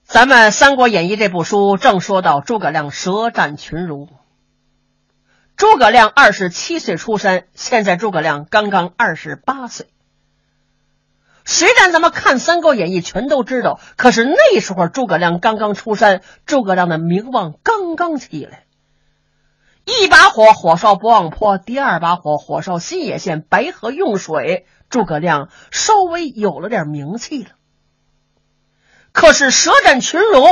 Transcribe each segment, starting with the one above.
咱们《三国演义》这部书正说到诸葛亮舌战群儒。诸葛亮27岁出山，现在诸葛亮刚刚28岁。虽然咱们看《三国演义》全都知道，可是那时候诸葛亮刚刚出山，诸葛亮的名望刚刚起来。一把火火烧博望坡，第二把火火烧新野县白河用水，诸葛亮稍微有了点名气了。可是舌战群儒，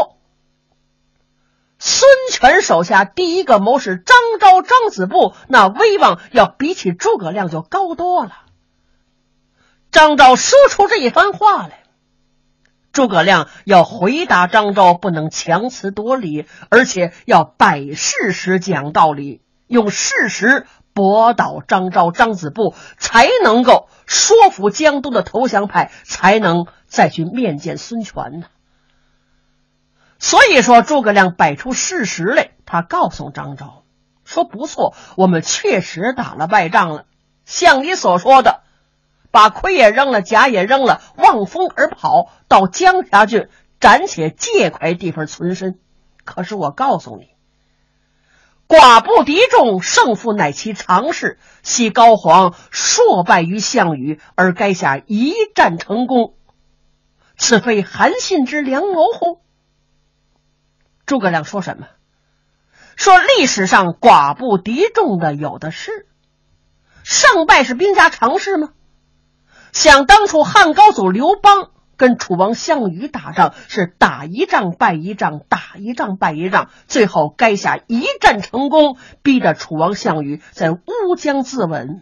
孙权手下第一个谋士张昭、张子布，那威望要比起诸葛亮就高多了。张昭说出这一番话来，诸葛亮要回答张昭，不能强词夺理，而且要摆事实讲道理，用事实驳倒张昭、张子布，才能够说服江东的投降派，才能再去面见孙权呢。所以说诸葛亮摆出事实来，他告诉张昭说，不错，我们确实打了败仗了，像你所说的，把盔也扔了，甲也扔了，望风而跑，到江夏郡暂且借块地方存身。可是我告诉你，寡不敌众，胜负乃其常事，昔高皇硕败于项羽，而垓下一战成功，此非韩信之良谋乎？诸葛亮说什么？说历史上寡不敌众的有的是，胜败是兵家常事吗？想当初汉高祖刘邦跟楚王项羽打仗，是打一仗败一仗，打一仗败一仗，最后垓下一战成功，逼得楚王项羽在乌江自刎，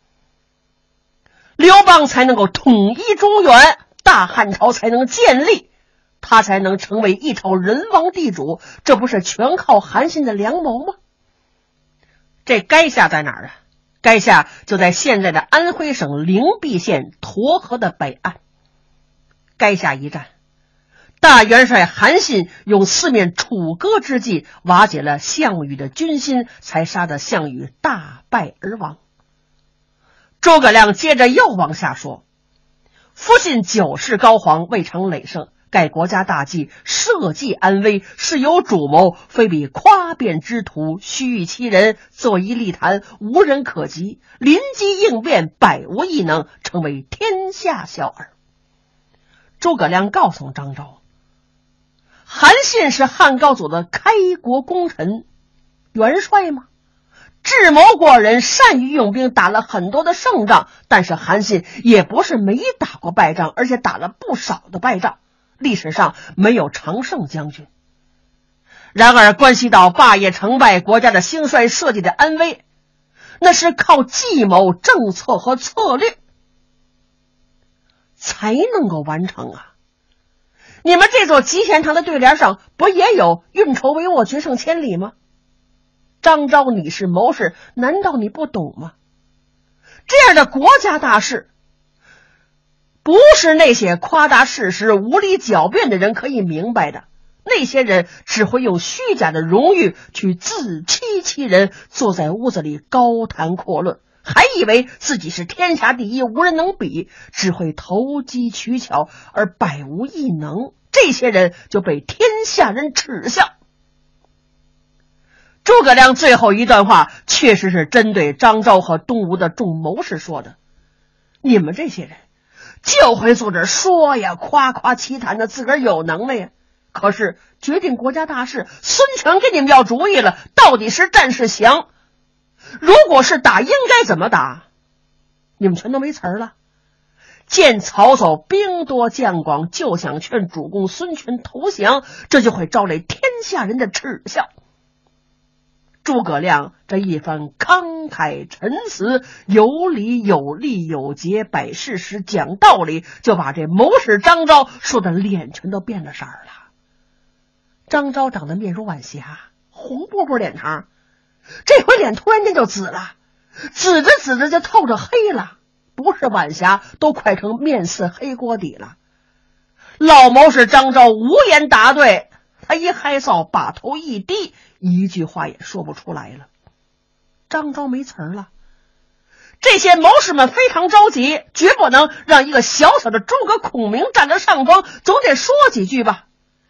刘邦才能够统一中原，大汉朝才能建立，他才能成为一朝人王地主，这不是全靠韩信的良谋吗？这垓下在哪儿啊？垓下就在现在的安徽省灵璧县沱河的北岸。垓下一战，大元帅韩信用四面楚歌之计瓦解了项羽的军心，才杀得项羽大败而亡。诸葛亮接着又往下说，夫信久视高皇，未尝累胜，盖国家大计，社稷安危，是有主谋，非比夸辩之徒，虚与其人，作一立谈，无人可及，临机应变，百无一能，成为天下笑耳。诸葛亮告诉张昭，韩信是汉高祖的开国功臣元帅吗？智谋过人，善于用兵，打了很多的胜仗，但是韩信也不是没打过败仗，而且打了不少的败仗，历史上没有常胜将军。然而关系到霸业成败，国家的兴衰，社稷的安危，那是靠计谋、政策和策略才能够完成啊！你们这座集贤堂的对联上不也有运筹帷幄，决胜千里吗？张昭，你是谋士，难道你不懂吗？这样的国家大事，不是那些夸大事实、无理狡辩的人可以明白的。那些人只会用虚假的荣誉去自欺欺人，坐在屋子里高谈阔论，还以为自己是天下第一，无人能比，只会投机取巧而百无一能。这些人就被天下人耻笑。诸葛亮最后一段话确实是针对张昭和东吴的众谋士说的，你们这些人就会坐这说呀，夸夸其谈的，自个儿有能耐呀。可是决定国家大事，孙权给你们要主意了，到底是战是降？如果是打，应该怎么打？你们全都没词儿了。见曹操兵多将广，就想劝主公孙权投降，这就会招来天下人的耻笑。诸葛亮这一番慷慨陈词，有理有利有节，摆事实讲道理，就把这谋士张昭说的脸全都变了色儿了。张昭长得面如晚霞，红扑扑脸膛，这回脸突然间就紫了，紫着紫着就透着黑了，不是晚霞都快成面似黑锅底了。老谋士张昭无言答对，他一害臊，把头一低，一句话也说不出来了。张昭没词儿了，这些谋士们非常着急，绝不能让一个小小的诸葛孔明占着上风，总得说几句吧。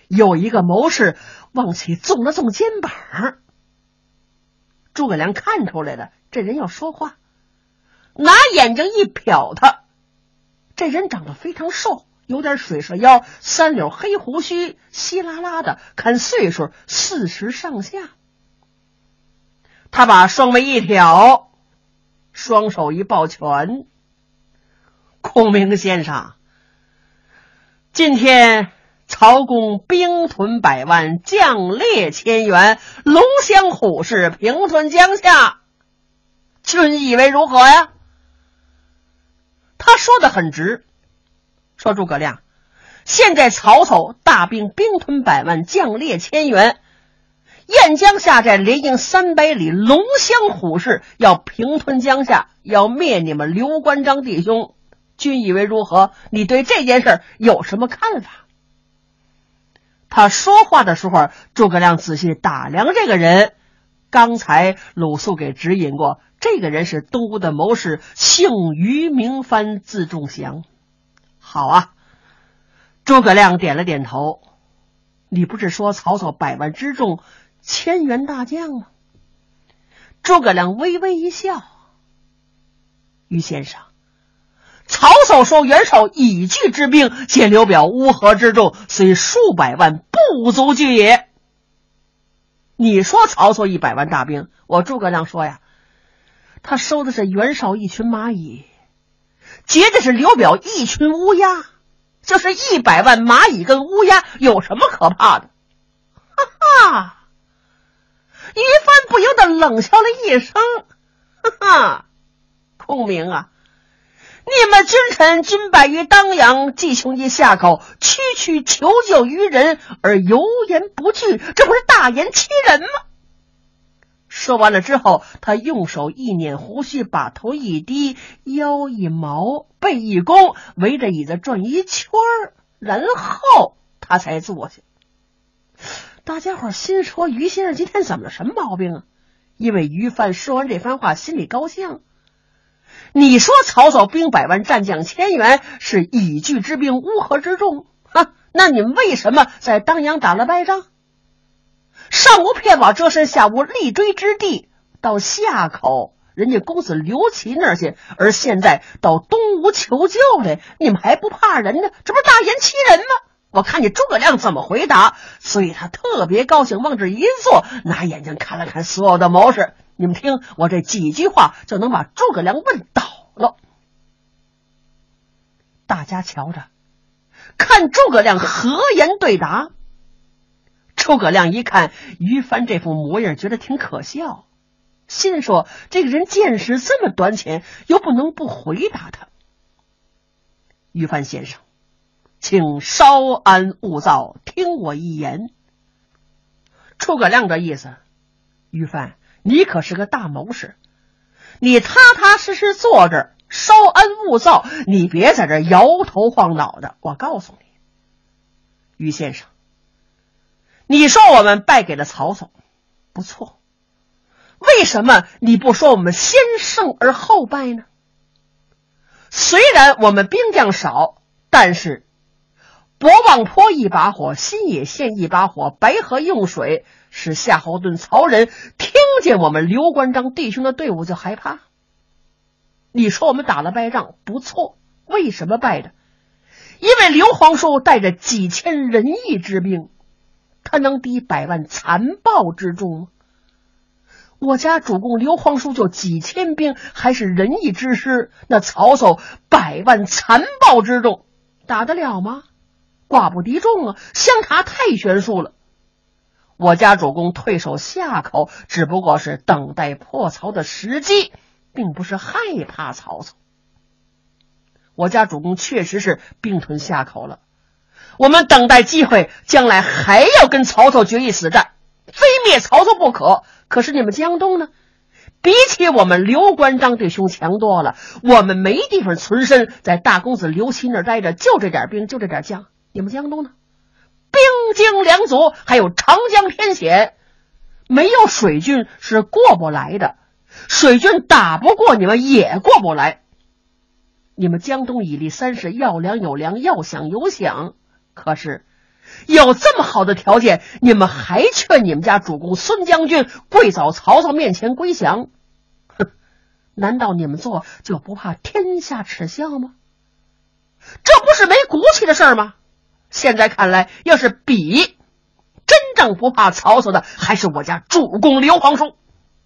有一个谋士往起纵了纵肩膀。诸葛亮看出来了，这人要说话，拿眼睛一瞟他，这人长得非常瘦，有点水蛇腰，三绺黑胡须，稀拉拉的，看岁数40上下。他把双眉一挑，双手一抱拳：孔明先生，今天曹公兵屯100万，将列千员，龙骧虎视，平屯江夏，君以为如何呀？他说得很直，说诸葛亮，现在曹操大兵兵屯100万，将列千员，燕江下寨，连营300里，龙骧虎视，要平屯江夏，要灭你们刘关张弟兄，君以为如何？你对这件事有什么看法？他说话的时候，诸葛亮仔细打量这个人，刚才鲁肃给指引过，这个人是东吴的谋士，姓于，名帆，字仲祥。好啊，诸葛亮点了点头。你不是说曹操100万之众，千员大将吗？诸葛亮微微一笑。于先生，曹操收袁绍以拒之兵，见刘表乌合之众，虽数百万，不足惧也。你说曹操100万大兵，我诸葛亮说呀，他收的是袁绍一群蚂蚁，劫的是刘表一群乌鸦，就是100万蚂蚁跟乌鸦，有什么可怕的？哈哈！于帆不由得冷笑了一声，哈哈，孔明啊，你们君臣均败于当阳，既穷于下口，区区求救于人而油盐不惧，这不是大言欺人吗？说完了之后，他用手一捻胡须，把头一低，腰一毛，背一弓，围着椅子转一圈，然后他才坐下。大家伙心说，于先生今天怎么了？什么毛病啊？因为于帆说完这番话，心里高兴。你说曹操兵100万，战将千员，是以拒之兵，乌合之众，那你们为什么在当阳打了败仗？上无骗保遮身，下无立锥之地，到夏口人家公子刘琦那儿去，而现在到东吴求救来，你们还不怕人呢？这不是大言欺人吗？我看你诸葛亮怎么回答，所以他特别高兴，往这一坐，拿眼睛看了看所有的谋士。你们听，我这几句话就能把诸葛亮问倒了。大家瞧着，看诸葛亮和颜对答。诸葛亮一看于帆这副模样，觉得挺可笑，心说这个人见识这么短浅，又不能不回答他。于帆先生，请稍安勿躁，听我一言。诸葛亮的意思，于帆，你可是个大谋士，你踏踏实实坐着，稍安勿躁，你别在这摇头晃脑的。我告诉你，于先生，你说我们败给了曹操，不错，为什么你不说我们先胜而后败呢？虽然我们兵将少，但是博望坡一把火，新野县一把火，白河用水，使夏侯惇、曹仁听见我们刘关张弟兄的队伍就害怕。你说我们打了败仗，不错，为什么败的？因为刘皇叔带着几千仁义之兵，他能敌100万残暴之众吗？我家主公刘皇叔就几千兵，还是仁义之师，那曹操100万残暴之众，打得了吗？寡不敌众啊，相差太悬殊了。我家主公退守夏口，只不过是等待破曹的时机，并不是害怕曹操。我家主公确实是兵屯夏口了，我们等待机会，将来还要跟曹操决一死战，非灭曹操不可。可是你们江东呢？比起我们刘关张弟兄强多了，我们没地方存身，在大公子刘琦那儿待着，就这点兵，就这点将。你们江东呢？兵精粮足，还有长江天险，没有水军是过不来的，水军打不过你们也过不来。你们江东以力三世，要粮有粮，要饷有饷，可是有这么好的条件，你们还劝你们家主公孙将军跪在曹操面前归降？哼，难道你们做就不怕天下耻笑吗？这不是没骨气的事吗？现在看来，要是比真正不怕曹操的，还是我家主公刘皇叔。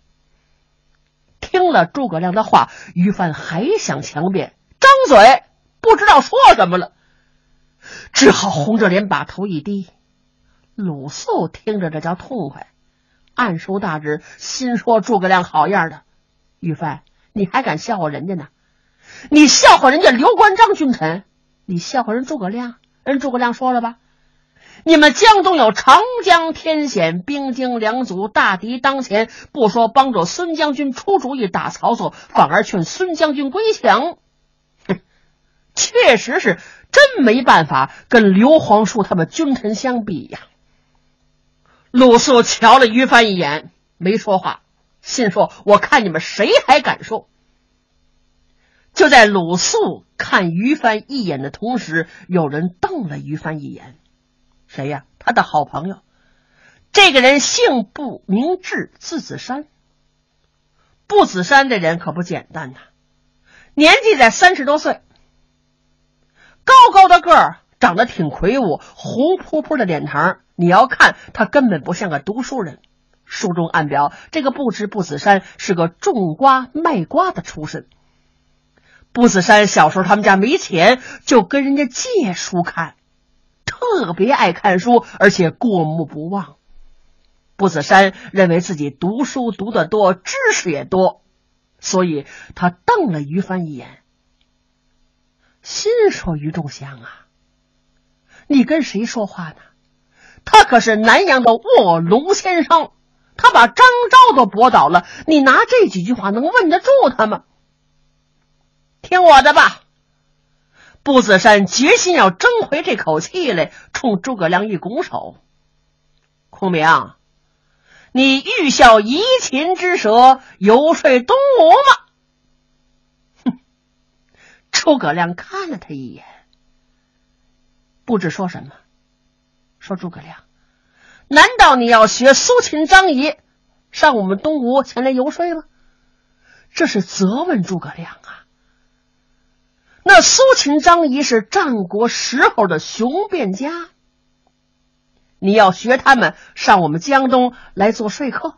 听了诸葛亮的话，于帆还想强辩，张嘴不知道说什么了，只好红着脸把头一低。鲁肃听着这叫痛快，暗抒大志，心说诸葛亮好样的，于帆你还敢笑话人家呢？你笑话人家刘关张君臣，你笑话人诸葛亮，人诸葛亮说了吧，你们江东有长江天险，兵精粮足，大敌当前，不说帮助孙将军出主意打曹操，反而劝孙将军归降。确实是真没办法跟刘皇叔他们君臣相比呀。鲁肃瞧了于帆一眼，没说话，心说我看你们谁还敢说。就在鲁肃看于帆一眼的同时，有人瞪了于帆一眼。谁呀？他的好朋友。这个人姓步名智，字子山。步子山这人可不简单呐，年纪在30多岁，高高的个儿，长得挺魁梧，红扑扑的脸膛，你要看他根本不像个读书人。书中暗表，这个步子山是个种瓜卖瓜的出身。步子山小时候他们家没钱，就跟人家借书看，特别爱看书，而且过目不忘。步子山认为自己读书读得多，知识也多，所以他瞪了于帆一眼，心说于仲祥啊，你跟谁说话呢？他可是南阳的卧龙先生，他把张昭都驳倒了，你拿这几句话能问得住他吗？听我的吧。步子山决心要争回这口气来，冲诸葛亮一拱手。孔明，你欲效夷秦之舌，游说东吴吗？哼！诸葛亮看了他一眼，不知说什么。说诸葛亮，难道你要学苏秦张仪上我们东吴前来游说吗？这是责问诸葛亮啊。那苏秦张仪是战国时候的雄辩家，你要学他们上我们江东来做说客？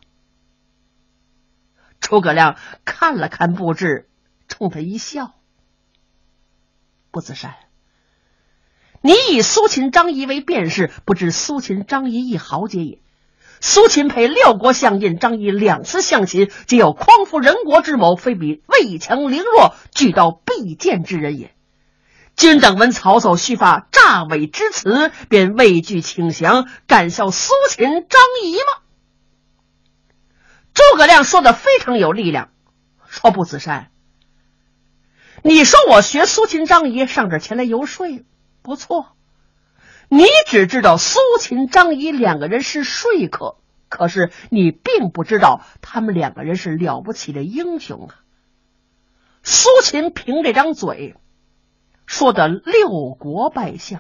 诸葛亮看了看步智，冲他一笑。步子山，你以苏秦张仪为辩士，不知苏秦张仪一豪杰也。苏秦陪6国相印，张仪2次相秦，皆有匡扶人国之谋，非比魏强凌弱，举刀必剑之人也。君等闻曹操须发诈伪之词，便畏惧请降，敢效苏秦张仪吗？诸葛亮说的非常有力量，说步子山，你说我学苏秦张仪上这前来游说，不错，你只知道苏秦张仪2个人是说客，可是你并不知道他们2个人是了不起的英雄啊。苏秦凭这张嘴说的6国拜相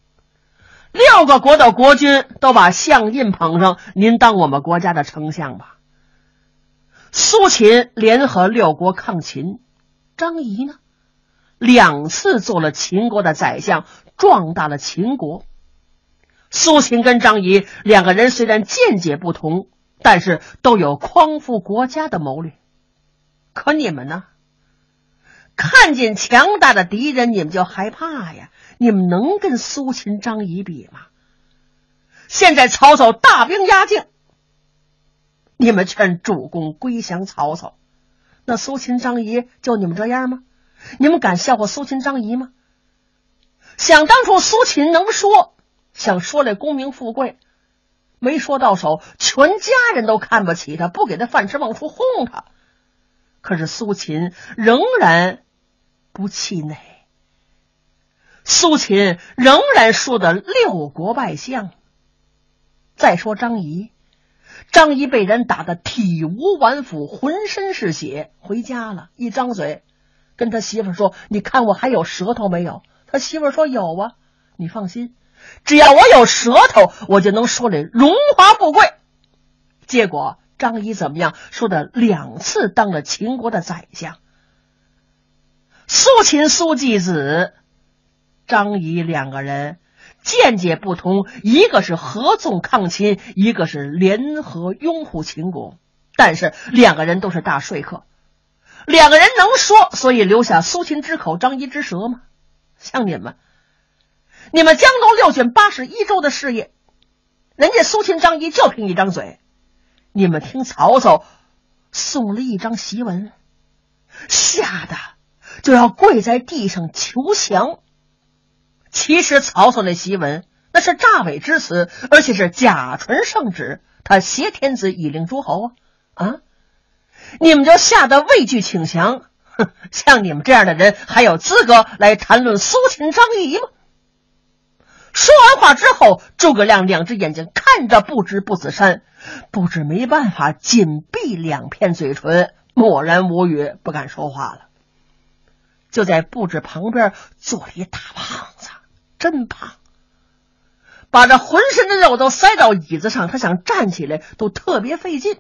，6个国的国君都把相印捧上，您当我们国家的丞相吧。苏秦联合6国抗秦，张仪呢2次做了秦国的宰相，壮大了秦国。苏秦跟张仪2个人虽然见解不同，但是都有匡扶国家的谋略。可你们呢？看见强大的敌人你们就害怕呀，你们能跟苏秦张仪比吗？现在曹操大兵压境，你们劝主公归降曹操，那苏秦张仪就你们这样吗？你们敢笑话苏秦张仪吗？想当初苏秦能说，想说来功名富贵，没说到手，全家人都看不起他，不给他饭吃，往出轰他。可是苏秦仍然不气馁，苏秦仍然说的6国拜相。再说张仪，张仪被人打得体无完肤，浑身是血，回家了，一张嘴跟他媳妇说，你看我还有舌头没有？他媳妇说有啊，你放心， 只要我有舌头，我就能说的荣华富贵。结果张仪怎么样？说的2次当了秦国的宰相。苏秦、苏季子、张仪2个人见解不同，一个是合纵抗秦，一个是联合拥护秦国，但是2个人都是大说客，2个人能说，所以留下苏秦之口，张仪之舌吗？像你们江东6郡81州的事业，人家苏秦张仪就凭一张嘴，你们听曹操送了一张檄文，吓得就要跪在地上求降。其实曹操那檄文那是诈伪之词，而且是假传圣旨，他挟天子以令诸侯啊！你们就吓得畏惧请降，像你们这样的人还有资格来谈论苏秦张仪吗？说完话之后，诸葛亮2只眼睛看着不知不死山，不知没办法紧闭2片嘴唇，默然无语，不敢说话了。就在布置旁边坐了一大胖子，真胖，把这浑身的肉都塞到椅子上，他想站起来都特别费劲。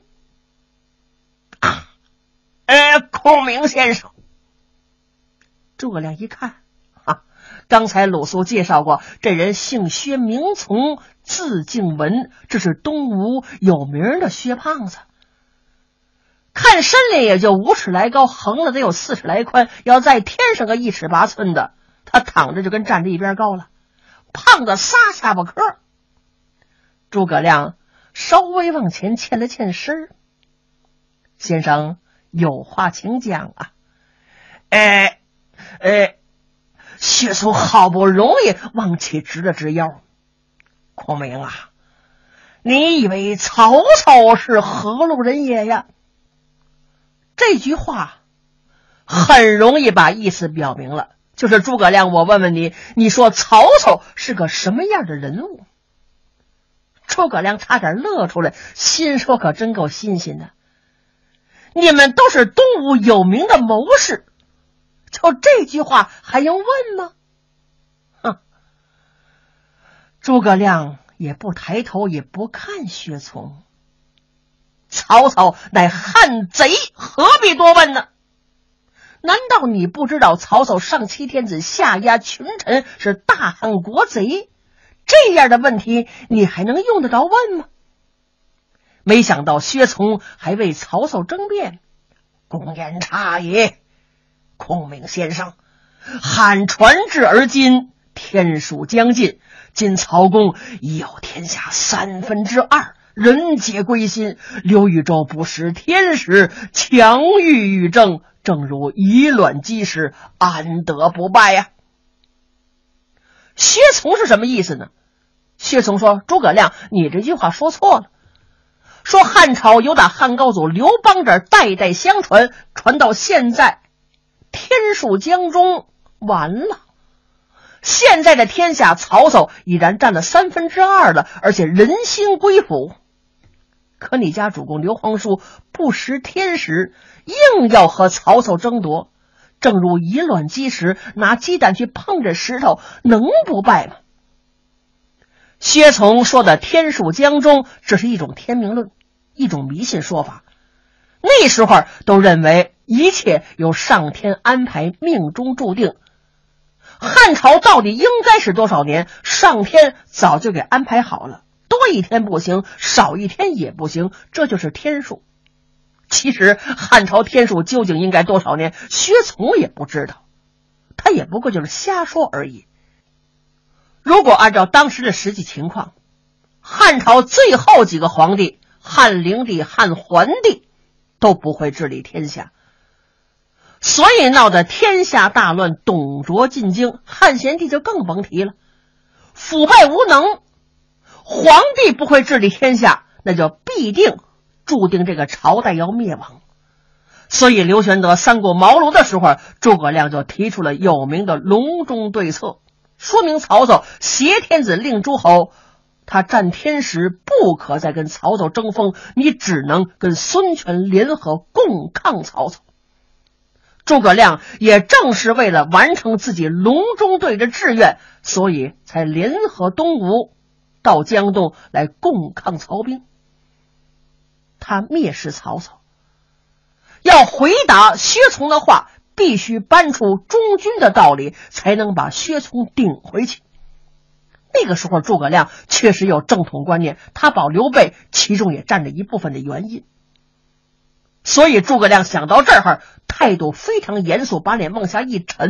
孔明先生。诸葛亮一看刚才鲁肃介绍过，这人姓薛，名从，字敬文，这是东吴有名的薛胖子。看身量也就5尺来高，横了得有4尺来宽，要再添上个1尺8寸的，他躺着就跟站着一边高了，胖的撒下巴颏。诸葛亮稍微往前欠了欠身，先生有话请讲啊。薛从好不容易往起直了直腰。孔明啊，你以为曹操是何路人也呀？这句话很容易把意思表明了，就是诸葛亮，我问问你，你说曹操是个什么样的人物？诸葛亮差点乐出来，心说可真够新鲜的。你们都是东吴有名的谋士，就这句话还用问吗？诸葛亮也不抬头，也不看薛从。曹操乃汉贼，何必多问呢？难道你不知道曹操上欺天子，下压群臣，是大汉国贼？这样的问题你还能用得着问吗？没想到薛从还为曹操争辩。公言差也，孔明先生，汉传至而今，天数将尽，今曹公已有天下2/3，人皆归心，刘豫州不识天时，强欲与争，正如以卵击石，安得不败呀？薛从是什么意思呢？薛从说，诸葛亮，你这句话说错了。说汉朝由打汉高祖刘邦这儿代代相传，传到现在，天数将终，完了。现在的天下，曹操已然占了2/3了，而且人心归附。可你家主公刘皇叔不识天时，硬要和曹操争夺，正如以卵击石，拿鸡蛋去碰着石头，能不败吗？薛从说的天数将终，这是一种天命论，一种迷信说法。那时候都认为一切由上天安排，命中注定。汉朝到底应该是多少年，上天早就给安排好了，多1天不行，少1天也不行，这就是天数。其实汉朝天数究竟应该多少年，薛从也不知道，他也不过就是瞎说而已。如果按照当时的实际情况，汉朝最后几个皇帝，汉灵帝、汉桓帝都不会治理天下，所以闹得天下大乱，董卓进京，汉献帝就更甭提了，腐败无能，皇帝不会治理天下，那就必定注定这个朝代要灭亡。所以刘玄德三顾茅庐的时候，诸葛亮就提出了有名的隆中对策，说明曹操挟天子令诸侯，他占天时，不可再跟曹操争锋，你只能跟孙权联合共抗曹操。 诸葛亮也正是为了完成自己隆中对的志愿，所以才联合东吴到江东来共抗曹兵。他蔑视曹操，要回答薛从的话，必须搬出忠君的道理，才能把薛从顶回去。那个时候诸葛亮确实有正统观念，他保刘备其中也占着一部分的原因。所以诸葛亮想到这儿，态度非常严肃，把脸往下一沉。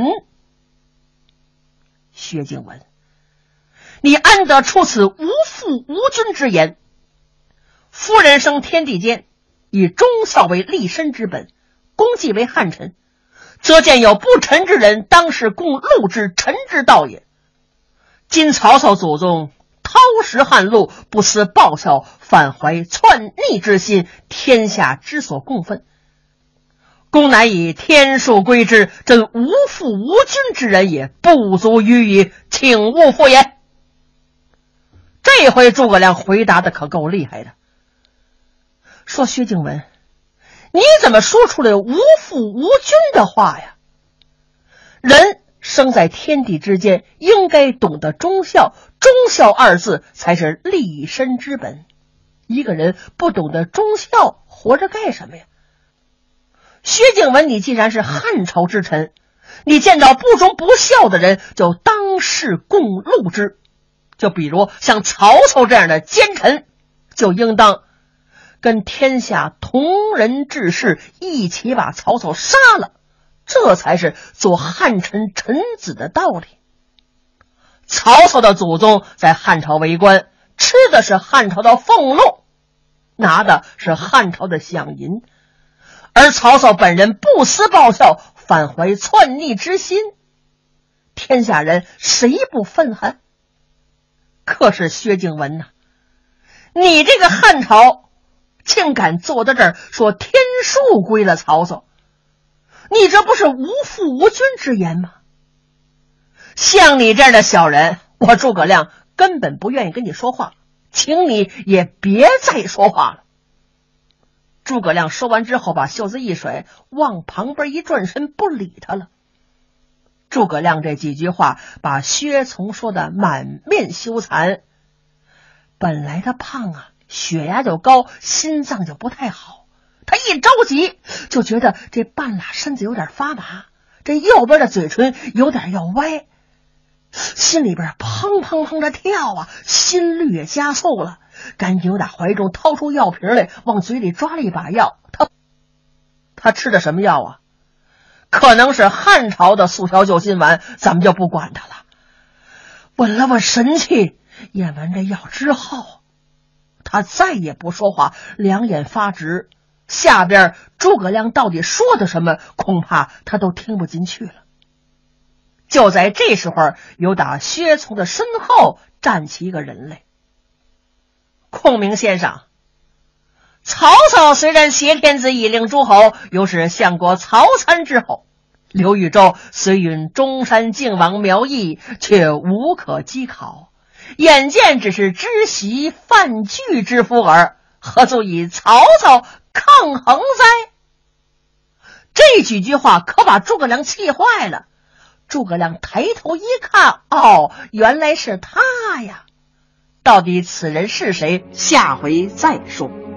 薛敬文，你安得出此无父无君之言？夫人生天地间，以忠孝为立身之本，公既为汉臣，则见有不臣之人，当是共戮之臣之道也。今曹操祖宗掏食汉禄，不思报效，反怀篡逆之心，天下之所共愤。公乃以天数归之，真无父无君之人也，不足予以，请勿复言。这回诸葛亮回答的可够厉害的，说薛敬文，你怎么说出来无父无君的话呀？人生在天地之间，应该懂得忠孝，忠孝二字才是立身之本。一个人不懂得忠孝，活着干什么呀？薛敬文，你既然是汉朝之臣，你见到不忠不孝的人，就当是共戮之。就比如像曹操这样的奸臣，就应当跟天下同人志士一起把曹操杀了，这才是做汉臣臣子的道理。曹操的祖宗在汉朝为官，吃的是汉朝的俸禄，拿的是汉朝的饷银，而曹操本人不思报效，反怀篡逆之心，天下人谁不愤恨？可是薛敬文呐，你这个汉朝竟敢坐在这儿说天数归了曹操，你这不是无父无君之言吗？像你这样的小人，我诸葛亮根本不愿意跟你说话，请你也别再说话了。诸葛亮说完之后，把袖子一甩，往旁边一转身，不理他了。诸葛亮这几句话把薛从说的满面羞惭。本来他胖啊，血压就高，心脏就不太好，他一着急就觉得这半拉身子有点发麻，这右边的嘴唇有点要歪，心里边砰砰砰的跳啊，心率也加速了，赶紧由打怀中掏出药瓶来，往嘴里抓了一把药。他吃的什么药啊？可能是汉朝的速效救心丸，咱们就不管他了。稳了稳神气，咽完这药之后，他再也不说话，两眼发直。下边诸葛亮到底说的什么，恐怕他都听不进去了。就在这时候，有打薛从的身后站起一个人来。孔明先生，曹操虽然挟天子以令诸侯，又是相国曹参之后，刘豫州虽允中山靖王苗裔，却无可稽考，眼见只是知席犯惧之夫耳，何足以曹操抗衡哉？这几句话可把诸葛亮气坏了。诸葛亮抬头一看，哦，原来是他呀！到底此人是谁？下回再说。